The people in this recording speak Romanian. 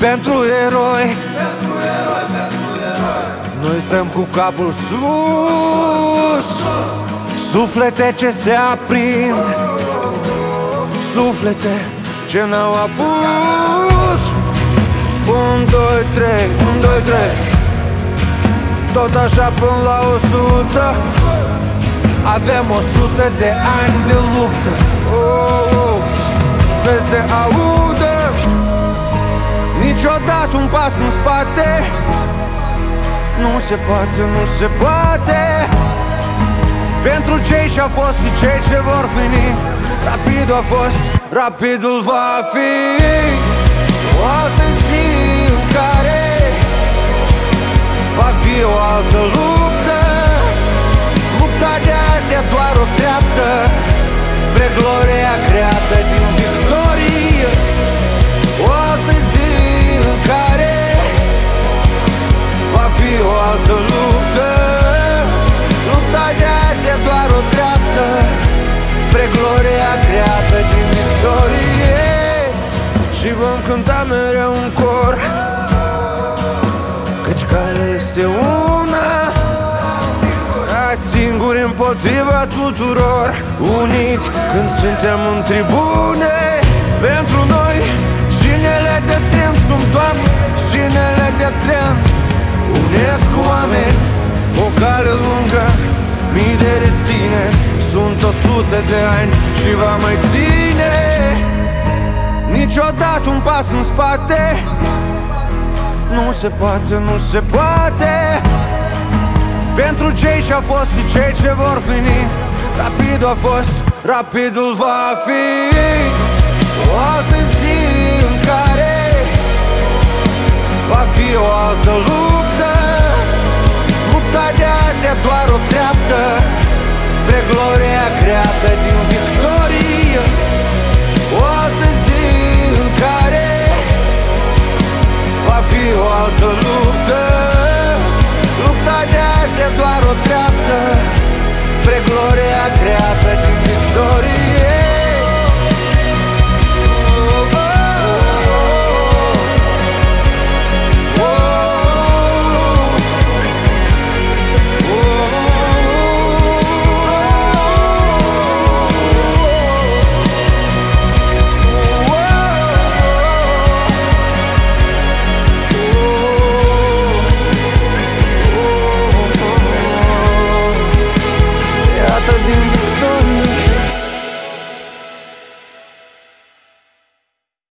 pentru eroi. Noi stăm cu capul sus, suflete ce se aprind, suflete ce n-au apus. 1, 2, 3, 1, 2, 3. Tot așa până la 100. Avem 100 de ani de luptă. Să se audă. Niciodată un pas în spate. Nu se poate, nu se poate. Pentru cei ce-au fost și cei ce vor veni. Rapidul a fost, rapidul va fi. O altă zi în care va fi o altă luptă. Lupta de azi e doar o treaptă spre gloria creată din victorie. O altă zi în care va fi o altă luptă. Lupta de azi e doar o treaptă spre gloria creată din victorie. Și vom cânta mereu în cor, căci calea este una, singuri împotriva tuturor, uniți când suntem în tribune. Pentru noi șinele de tren sunt, Doamne, șinele de tren unesc oameni. O cale lungă, mii de destine, sunt 100 de ani și va mai ține. Niciodată un pas în spate. Nu se poate, nu se poate. Pentru cei ce-au fost și cei ce vor veni. Rapidul a fost, rapidul va fi. O altă zi în care va fi o altă luptă. Lupta de azi e doar o treaptă spre gloria creată din victorie. O altă zi în care va fi o altă luptă.